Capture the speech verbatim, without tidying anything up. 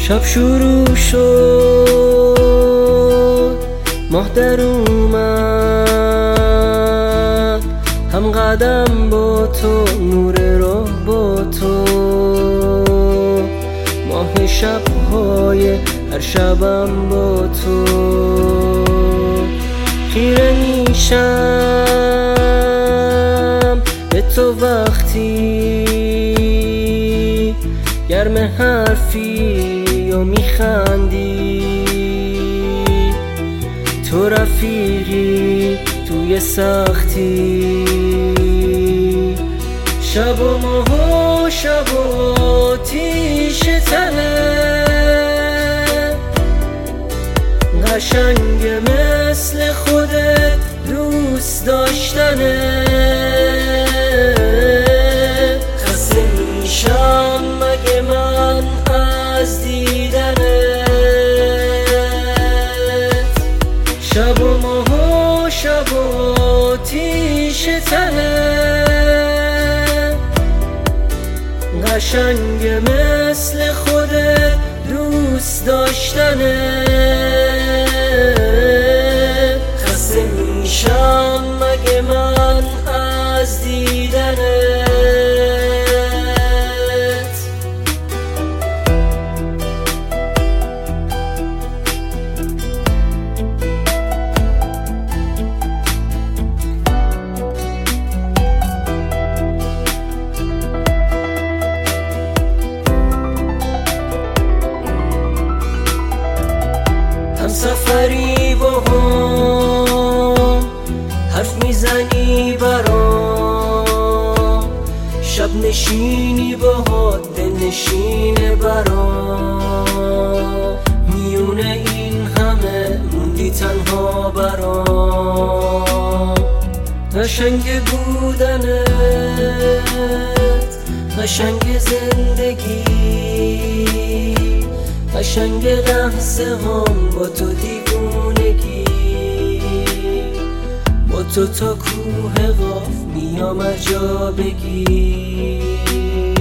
شب شروع شد، ماه در اومد، هم قدم با تو، نور راه با تو، ماه شب‌های هر شبم با تو. خیره میشم به تو وقتی گرم حرفی یا میخندی، تو رفیقی توی سختی. شب و ماه و شب و آتیش تنه، قشنگ مثل خودت دوست داشتنه. خسته میشم مگه من از دیدنت، شب و ماه و شب و آتیش تنه، قشنگ مثل خودت دوست داشتنه. خسته میشم مگه من از دیدنت. سفری با هم حرف میزنی برام، شب نشینی با دل نشینه برام، میونه این همه موندی تنها برام. قشنگ بودنت، قشنگ زندگی، قشنگ لحظه هم با تو دیوونگی. با تو تا کوه قاف میام جا بگی.